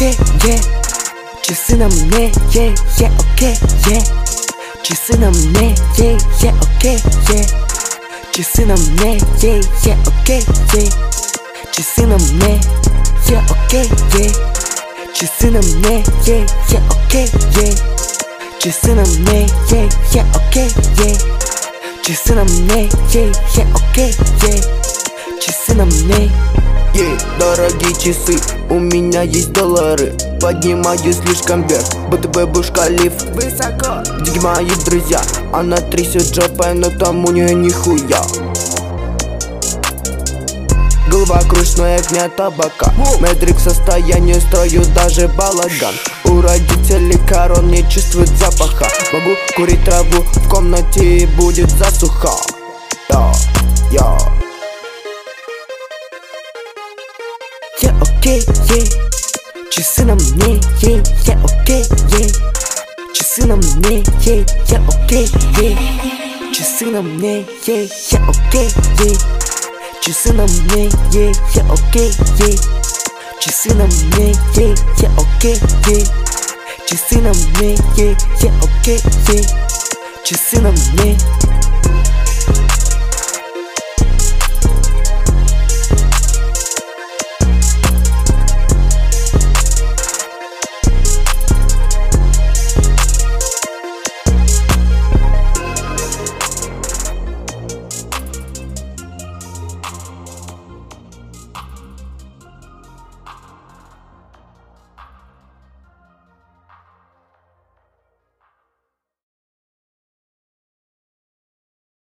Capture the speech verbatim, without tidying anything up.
окей, yeah. Часы на мне, yeah, yeah, окей, yeah. Часы на мне, yeah, yeah, окей, yeah. Часы на мне, yeah, yeah, окей, yeah. Часы на мне, yeah, окей, yeah. Часы на мне, yeah, yeah, окей, yeah. Часы на мне, yeah, yeah, окей, yeah. Часы на мне, yeah, yeah, окей, yeah. Часы на мне. Ей, дорогие часы, у меня есть доллары. Поднимаю слишком вверх, будто бы Бурдж-Халиф. Высоко. Где мои друзья? Она трясет жопой, но там у нее нихуя. Голова кружная огня табака. Мэдрик в состоянии строю даже балаган. У родителей корон не чувствует запаха. Могу курить траву в комнате и будет засуха. Йо, йо. Я окей, yeah. Часы на мне, yeah, я окей, yeah. Часы на мне, yeah, я окей, yeah. Часы на мне, yeah, я окей, yeah. Часы на мне, yeah, я окей, yeah. Часы на мне, yeah, я окей, yeah. Часы на мне, yeah, я окей, yeah. Часы на мне.